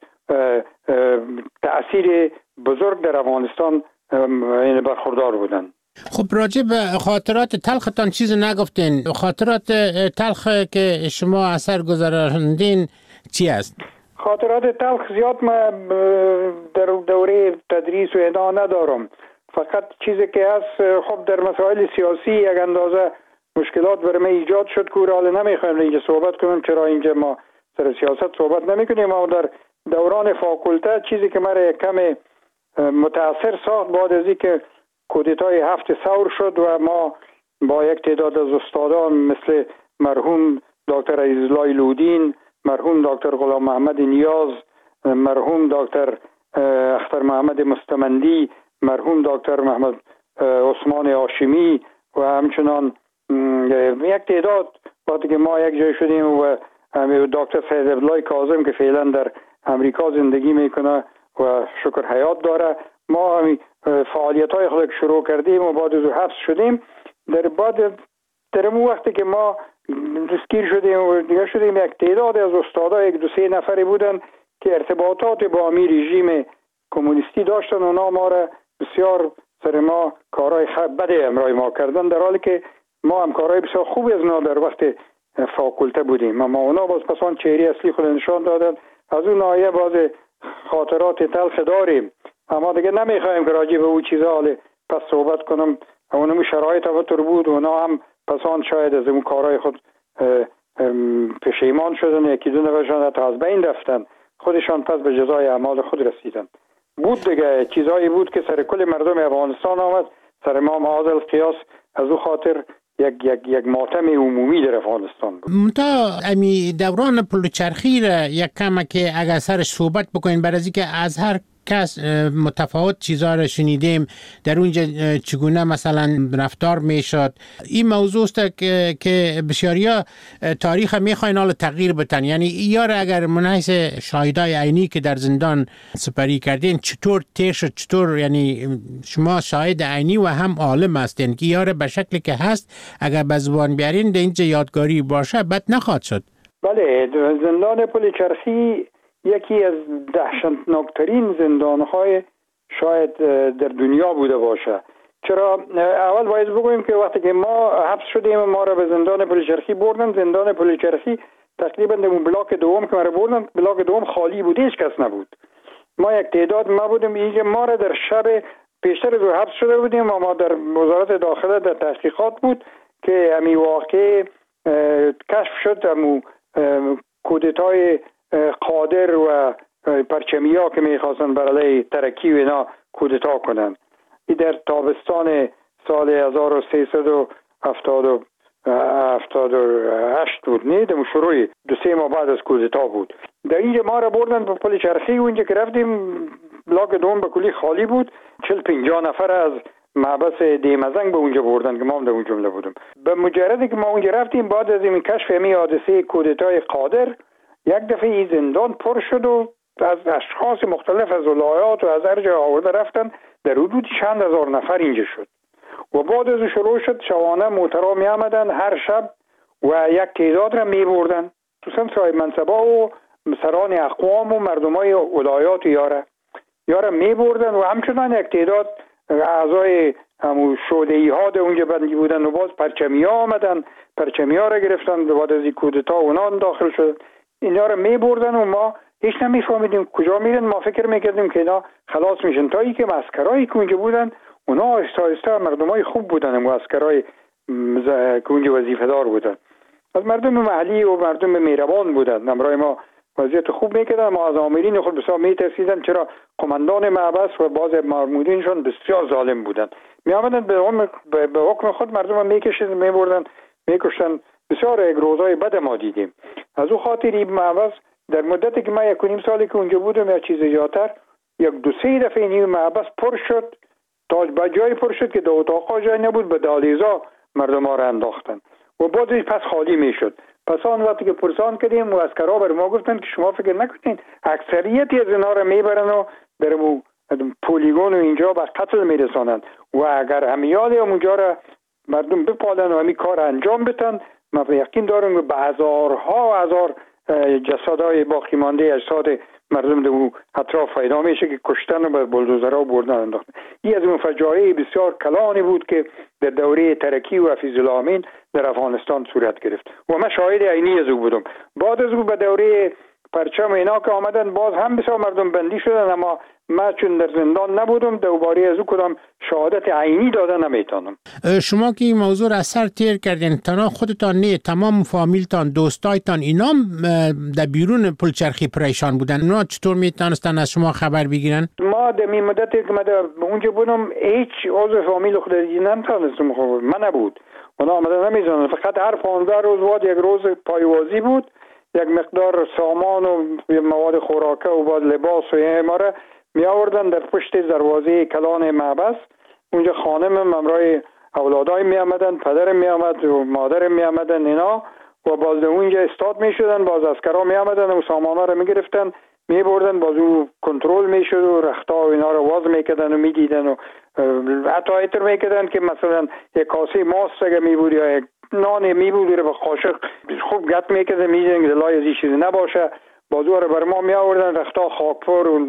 تأثیر بزرگ در افغانستان این برخوردار بودن. خب راجع به خاطرات تلختان چیز نگفتین. خاطرات تلخ که شما اثر گذراندین چی است؟ خاطرات تلخ زیاد ما در دوره تدریس و اینا ندارم. فقط چیزی که هست خب در مسائل سیاسی یک اندازه مشکلات برای من ایجاد شد که حالا نمیخوایم اینجا صحبت کنم چرا اینجا ما سر سیاست صحبت نمیکنیم. اما در دوران فاکولته چیزی که مرا کم متاثر ساخت بعد از اینکه کودتای هفت ثور شد و ما با یک تعداد از استادان مثل مرحوم دکتر عزیزالله لودین، مرحوم دکتر غلام محمد نیاز، مرحوم دکتر اختر محمد مستمندی، مرحوم دکتر محمد عثمان هاشمی و همچنان یک تعداد وقتی که ما یک جای شدیم و دکتر سید عبدالله کاظم که فعلا در امریکا زندگی میکنه و شکر حیات داره، ما فعالیت های خود شروع کردیم و بعد از حبس شدیم. در بعد در اون وقتی که ما دستگیر شدیم و دیگه شدیم یک تعداد از استادا یک دو سه نفری بودن که ارتباطات با امی رژیم کمونیستی داشتن. اونا ما را بسیار سر ما کارهای بده امرای ما کردن در حالی که ما هم کارهای بسیار خوبی از اونا در وقت فاکولته بودیم. اما اونا باز پسان چهره اصلی خود نشان دادن. از اون ناحیه باز خاطرات تلخ داریم اما دیگه نمیخوایم که راجع به او چیزا حالا پس صحبت کنم. اونم شرایط همونطور بود و اونا هم پسان شاید از اون کارهای خود پشیمان شدن، یکی دو نفرشان حتی از بین رفتن، خودشان پس به جزای اعمال خود رسیدن. بود دیگه چیزایی بود که سر کل مردم افغانستان آمد، سر ما معاذ القیاس از او خاطر یک یک یک ماتم عمومی در افغانستان بود. منتها امی دوران پلوچرخی را یک کم که اگر سرش صحبت بکنین برای اینکه از هر کس متفاوت چیزا را شنیدیم در اونجا چگونه مثلا رفتار میشد. این موضوع است که, که بسیاریا تاریخ میخواین حالا تغییر بتن، یعنی یار اگر منحیث شاهدای عینی که در زندان سپری کردین چطور تیر شد، چطور یعنی شما شاهد عینی و هم عالم هستین که یار به شکلی که هست اگر به زبان بیارین در اینجا یادگاری باشه بد نخواهد شد. بله، زندان پلوچرخی یکی از دهشتناکترین زندانهای شاید در دنیا بوده باشه. چرا؟ اول باید بگوییم که وقتی که ما حبس شدیم ما را به زندان پلوچرخی بردن. زندان پلوچرخی تقریبا در بلاک دوم که ما را بردن، بلاک دوم خالی بود، هیچ کس نبود. ما یک تعداد ما بودیم اینجا. ما را در شب پیشتر از حبس شده بودیم و ما در وزارت داخله در تحقیقات بود که همین واقع کشف شد. همون کودتای قادر و پرچمیا که میخواستن برای ترکی و اینا کودتا کنن. این در تابستان سال هزار و سیصد و هفتاد و هشت بود، نه در شروع دو سه ماه بعد از کودتا بود. در اینجا ما را بردن به پلوچرخی و اینجا که رفتیم بلاک دوم به کلی خالی بود. چل پنجاه نفر از محبس دیمزنگ به اونجا بردن که ما هم در اون جمله بودم. به مجردی که ما اونجا رفتیم بعد از این کشف همین حادثه کودتای قادر یک دفعه این زندان پر شد و از اشخاص مختلف از ولایات و از هر جا آورده رفتن. در حدود چند هزار نفر اینجا شد و بعد از شروع شد شبانه موترها می آمدن هر شب و یک تعداد را می بردن خصوصا صاحب منصبا و سران اقوام و مردمای ولایات یاره یاره می بردن و همچنان یک تعداد اعضای همون شوده‌ای ها در اونجا بندی بودن و باز پرچمی ها آمدن، پرچمی ها را گرفتن و بعد از این کودتا اونا داخل شدن. اینا رو می بردن و ما هیچ نمیفهمیدیم کجا میرن. ما فکر میکردیم که اینا خلاص میشن تا ای که عسکرایی که اونجا بودن اونا آهسته آهسته مردمای خوب بودن و عسکرای که اونجا وظیفه دار بودن، از مردم محلی و مردم مهربان بودن. همراه ما وضعیت خوب میکردن. ما از آمرین خود بسیار میترسیدن، چرا قماندان معبس و بعض مامورینشون بسیار ظالم بودن. می آمدن به به حکم خود مردم میکشیدن، میبردن میکشتن. بسیار یک روزای بد ما دیدیم. از او خاطر این معبس در مدتی که ما یک و نیم سالی که اونجا بودم یا چیز زیادتر، یک دو سه دفعه این معبس پر شد، تا به جای پر شد که در اتاقا جای نبود، به دالیزا مردم ها را انداختن و بعدش پس خالی میشد. پس آن وقتی که پرسان کردیم و اسکرها بر ما گفتن که شما فکر نکنین اکثریتی از اینا را میبرن و در پولیگون و اینجا به قتل میرسانند و اگر همیال اونجا را مردم بپالن و همی کار انجام بدن، ما یقین دارم که به هزارها و هزار جسدهای باقی مانده اجساد مردم در اطراف پیدا میشه که کشتن و به بلدوزرها بردن انداختن. این از اون فجایع بسیار کلانی بود که در دوره ترکی و حفیظ الله امین در افغانستان صورت گرفت و من شاهد عینی از او بودم. بعد از او به دوره پرچم اینا که آمدن باز هم بسیار مردم بندی شدن، اما من چون در زندان نبودم دوباره از او کدام شهادت عینی داده نمیتونم. شما که این موضوع را سر تیر کردین، تنها خودتان نه، تمام فامیلتان، دوستایتان اینا در بیرون پلچرخی پریشان بودن، اونا چطور میتونستن از شما خبر بگیرن؟ ما در می مدتی که من در اونجا بودم هیچ عضو فامیل خود نمیتونستم، من نبود، اونا آمدن نمیزنن. فقط هر پانزده روز بعد یک روز پایوازی بود، یک مقدار سامان و مواد خوراکه و بعد لباس و این ما را می آوردن در پشت دروازه کلان معبس. اونجا خانمم همراه اولادای می آمدن، پدرم می آمد و مادرم می آمدن اینا و باز اونجا استاد می شدن، باز اسکرها می آمدن و سامانا را می گرفتن می بردن، باز او کنترل می شد و رختا و اینا را واز می کردن و می دیدن و حتی ایتر می کردن که مثلا یک کاسه ماست اگه می بود یا یک نان می بود رو به قاشق خوب گت می کردن، می دیدن که دلای از این چیزی نباشه، باز او را بر ما می آوردن رختا خاکپور و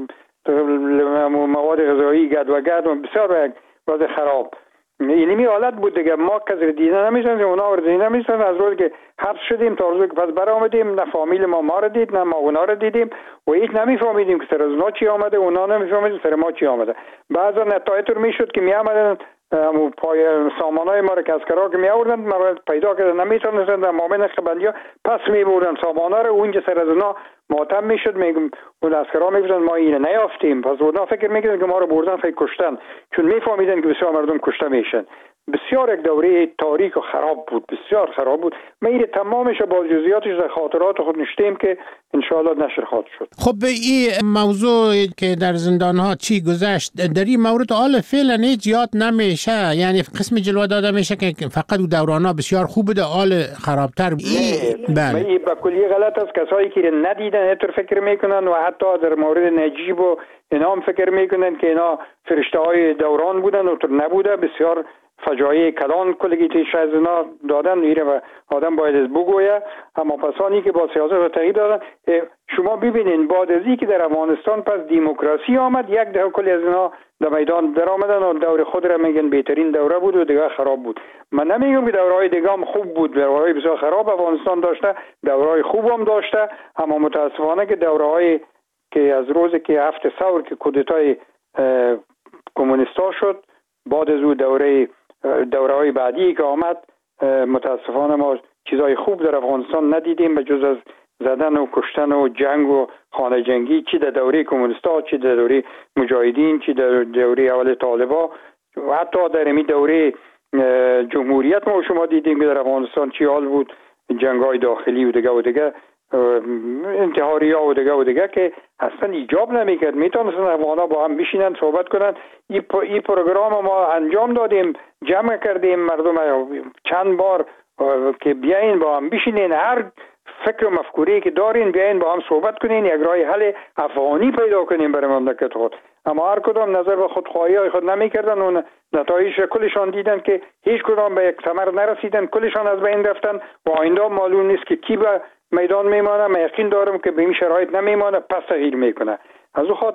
مواد غذایی گد و گد و بسیار وضع خراب. اینمی حالت بود دیگه. ما کسی دیدن نمیشن، اونا رو دیدن نمیشن. از روز که حبس شدیم تا روز که پس برآمدیم، نه فامیل ما ما رو دید نه ما اونا رو دیدیم و هیچ نمیفهمیدیم که سر از اونا چی آمده، اونا نمیفهمیدیم سر ما چی آمده. بعضا نتایج میشد که می آمدن پای سامانای ما رو که اسکرها که می آوردن ما پیدا کردن نمیتونستن در مامن خبندیا پس می بردن سامانا رو، اونجا سر از اونا ماتم میشد. میگم اون اسکرها میگفتن ما اینو نیافتیم، پس اونا فکر میکردن که ما رو بردن فکر کشتن، چون میفهمیدن که بسیار مردم کشته میشن. بسیار یک دوره تاریک و خراب بود، بسیار خراب بود. ما این تمامش با جزئیاتش در خاطرات خود نشتیم که انشاءالله نشر خواهد شد. خب این موضوع که در زندان ها چی گذشت، در این مورد حال فعلا هیچ یاد نمیشه، یعنی قسم جلوه داده میشه که فقط دوران ها بسیار خوب بوده، حال خرابتر. بله این به کلی غلط است. کسایی که ندیدن اینطور فکر میکنن و حتی در مورد نجیب و اینا هم فکر میکنن که اینا فرشته های دوران بودن و تو نبوده. بسیار فجایع کلان کلگیتیش از اینا دادن، ایره و آدم باید از بگویه. اما پسانی که با سیاست و تغییر دادن، شما ببینین بعد از این که در افغانستان پس دیموکراسی آمد، یک ده کلی از اینا در میدان در آمدن و دور خود را میگن بهترین دوره بود و دیگه خراب بود. من نمیگم که دورهای دیگه هم خوب بود، دورهای بسیار خراب افغانستان داشته، دورهای خوب هم داشته، اما متاسفانه که دورهای که از روزی که هفت ثور که کودتای کمونیستا شد، بعد از او دوره دورهای بعدی که آمد، متاسفانه ما چیزای خوب در افغانستان ندیدیم به جز از زدن و کشتن و جنگ و خانه جنگی، چی در دوره کمونیستا، چی در دوره مجاهدین، چی در دوره اول طالبا و حتی در این دوره جمهوریت ما شما دیدیم که در افغانستان چی حال بود، جنگ‌های داخلی و دیگه و دیگه، انتحاری ها و دیگه و دیگه که اصلا ایجاب نمیکرد. میتونستن افغانا با هم بشینن صحبت کنن. این پ... پروگرام ما انجام دادیم، جمع کردیم مردم چند بار که بیاین با هم بشینین، هر فکر و مفکوری که دارین بیاین با هم صحبت کنین، یک راه حل افغانی پیدا کنین برای مملکت خود. اما هر کدام نظر به خودخواهی های خود نمیکردن و نتایج کلشان دیدن که هیچ کدام به یک ثمر نرسیدن، کلشان از بین رفتن و آینده معلوم نیست که کی به میدان میمانه. من یقین دارم که به این شرایط نمیمانه، پس تغییر میکنه. از او خاطر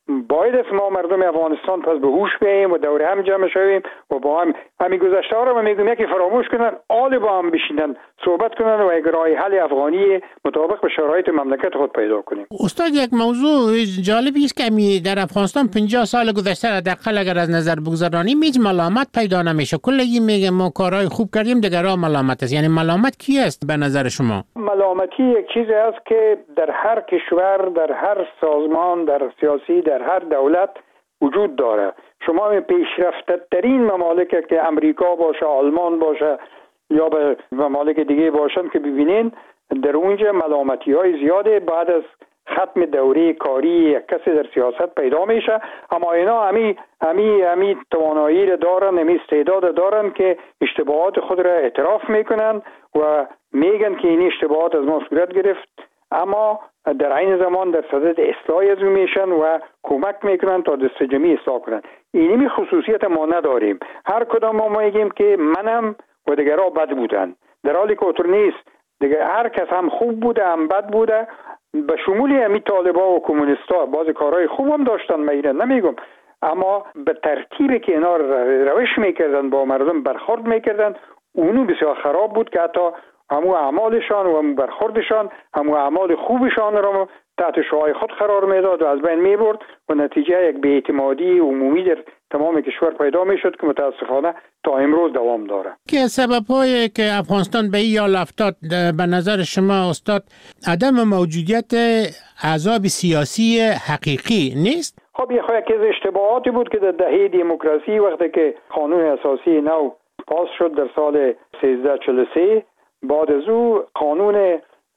باید است ما مردم افغانستان پس به هوش بیاییم و دور هم جمع شویم و با هم همین گذشته ها رو من میگم یکی فراموش کنن، آل با هم بشینن صحبت کنن و یک راه حل افغانی مطابق به شرایط مملکت خود پیدا کنیم. استاد، یک موضوع جالبی است که در افغانستان پنجاه سال گذشته حداقل اگر از نظر بگذرانیم هیچ ملامت پیدا نمیشه. کلی میگه ما کارهای خوب کردیم، دیگرها ملامت است. یعنی ملامت کی است به نظر شما؟ ملامتی یک چیزی است که در هر کشور، در هر سازمان، در سیاسی، در هر دولت وجود داره. شما پیشرفته ترین ممالک که امریکا باشه، آلمان باشه یا به ممالک دیگه باشن که ببینین در اونجا ملامتی های زیاده بعد از ختم دوره کاری یک کسی در سیاست پیدا میشه، اما اینا همی همی همی توانایی را دارن، همی استعداد دارن که اشتباهات خود را اعتراف میکنن و میگن که این اشتباهات از ما صورت گرفت، اما در عین زمان در صدد اصلاح از میشن و کمک میکنن تا دست جمعی اصلاح کنن. اینمی خصوصیت ما نداریم. هر کدام ما میگیم که منم و دیگرها بد بودن، در حالی که اونطور نیست. دیگه هر کس هم خوب بوده هم بد بوده، به شمولی همی طالبا و کمونیستا بعض کارهای خوب هم داشتن، میرن نمیگم، اما به ترتیبی که اینا روش میکردن با مردم برخورد میکردن اونو بسیار خراب بود که حتی همو اعمالشان و همو برخوردشان همو اعمال خوبشان را تحت شعاع خود قرار میداد و از بین میبرد و نتیجه یک بی‌اعتمادی عمومی در تمام کشور پیدا میشد که متاسفانه تا امروز دوام داره. که سبب‌هایی که افغانستان به این حال افتاد به نظر شما استاد عدم موجودیت احزاب سیاسی حقیقی نیست؟ خب یه خواهی که از اشتباهاتی بود که در دهه دموکراسی وقتی که قانون اساسی نو پاس شد در سال سیزده چهل و سه، بعد از او قانون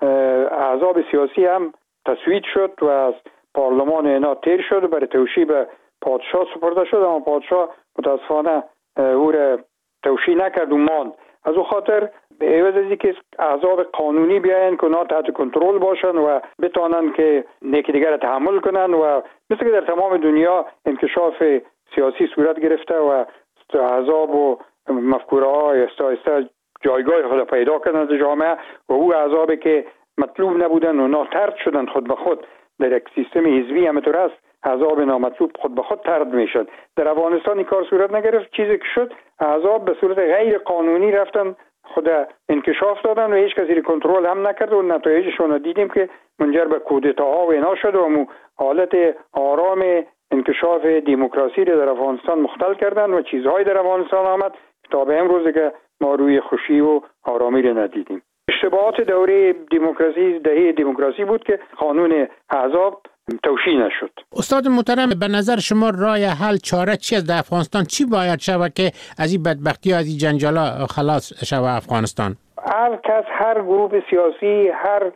احزاب سیاسی هم تصویب شد و از پارلمان اینا تیر شد و برای توشیح به پادشاه سپرده شد، اما پادشاه متاسفانه او را توشیح نکرد و ماند. از او خاطر به عوض از اینکه احزاب قانونی بیاین که اونا تحت کنترل باشن و بتونن که نیکی دیگر را تحمل کنن و مثل که در تمام دنیا انکشاف سیاسی صورت گرفته و احزاب و مفکوره های آهسته آهسته جایگاه خود پیدا کردن در جامعه و او احزابی که مطلوب نبودن اونا طرد شدن خود به خود. در یک سیستم حزبی همینطور است، احزاب نامطلوب خود به خود طرد میشد. در افغانستان این کار صورت نگرفت. چیزی که شد احزاب به صورت غیر قانونی رفتن خود انکشاف دادن و هیچ کسی کنترل هم نکرد و نتایجشون دیدیم که منجر به کودتاها و اینا شد و مو حالت آرام انکشاف دموکراسی را در افغانستان مختل کردن و چیزهای در افغانستان آمد تا به امروز که ما روی خوشی و آرامی را ندیدیم. اشتباهات دوره دموکراسی دهه دموکراسی بود که قانون احزاب توشیح نشد. استاد محترم، به نظر شما راه حل چاره چی است در افغانستان؟ چی باید شود که از این بدبختی از این جنجالا خلاص شود افغانستان؟ هر کس، هر گروه سیاسی، هر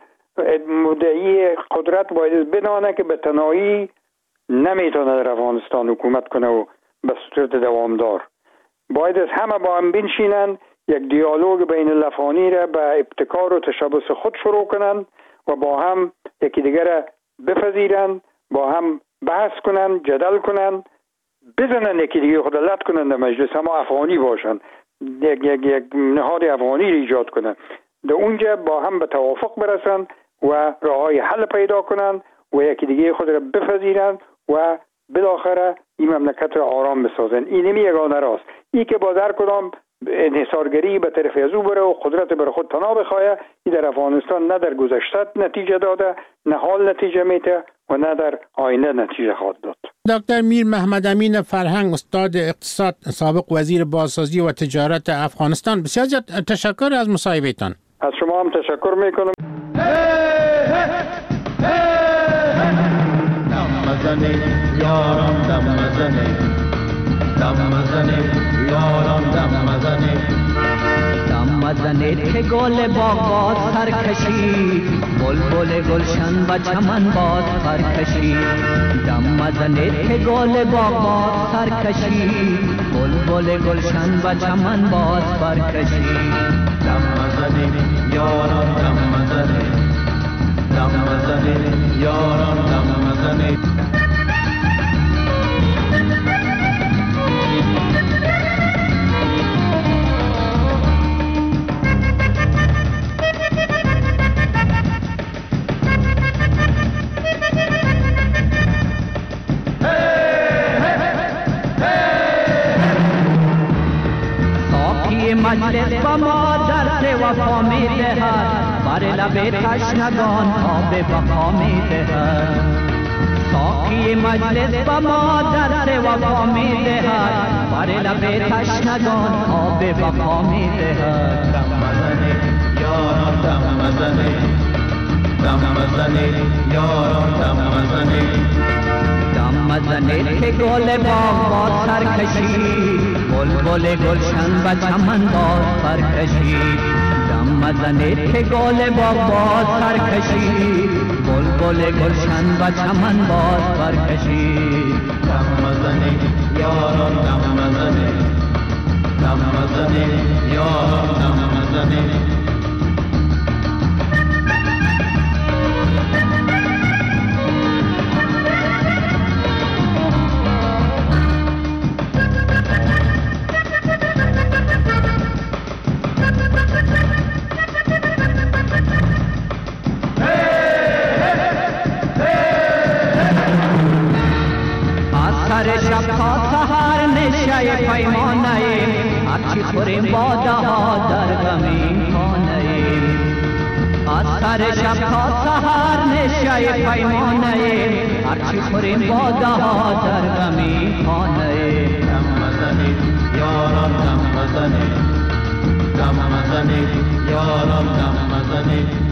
مدعی قدرت باید بدانه که به تنهایی نمیتونه در افغانستان حکومت کنه و به صورت دوامدار. باید از همه با هم بنشینن، یک دیالوگ بین الافغانی را به ابتکار و تشبث خود شروع کنن و با هم یکی دیگر را بپذیرن، با هم بحث کنن، جدل کنن، بزنن یکی دیگر خود لط کنن در مجلس، اما افغانی باشن، یک, یک, یک نهاد افغانی را ایجاد کنن، در اونجا با هم به توافق برسن و راههای حل پیدا کنن و یکی دیگر خود را بپذیرن و بالاخره این مملکت را آرام بسازن. اینمی یگانه راست. این که باز هر کدام انحصارگری به طرف از او بره و قدرت بر خود پناه بخواه، این در افغانستان نه در گذشته نتیجه داده، نه حال نتیجه میده و نه در آینده نتیجه خواهد داد. دکتر میر محمد امین فرهنگ، استاد اقتصاد، سابق وزیر بازسازی و تجارت افغانستان، بسیار تشکر از مصاحبهتان. از شما هم تشکر میکنم. یاران دم مزنه دم مزنه یاران دم مزنه دم مزنه که گل باغ سرکشی بلبل گلشن و چمن باد سرکشی دم مزنه که گل باغ سرکشی بلبل گلشن و چمن باد سرکشی دم مزنه یاران دم مزنه دم مزنه یاران دم مزنه مجلس با ما درس وفا می دهد، بر لب تشنگان آب بقا می دهد. ساقی مجلس با ما درس وفا می دهد، بر لب تشنگان آب بقا می دهد. دم مزنه یاران دم مزنه، دم مزنه یاران دم مزنه، دم مزنه که گل باغ با سرکشی، بلبل گلشن و چمن باز سرکشی. دم مزنه که گل باغ با سرکشی، بلبل گلشن و چمن باز سرکشی. دم مزنه یاران دم مزنه، دم مزنه یاران دم مزنه. شب تا سحر نشه پیمانه ایم، هرچی خوریم باده ها در غمین خانه ایم. از سر شب تا سحر نشه پیمانه ایم، هرچی خوریم باده ها در غمین خانه ایم. دم مزنه یاران دم مزنه، دم مزنه یاران دم مزنه.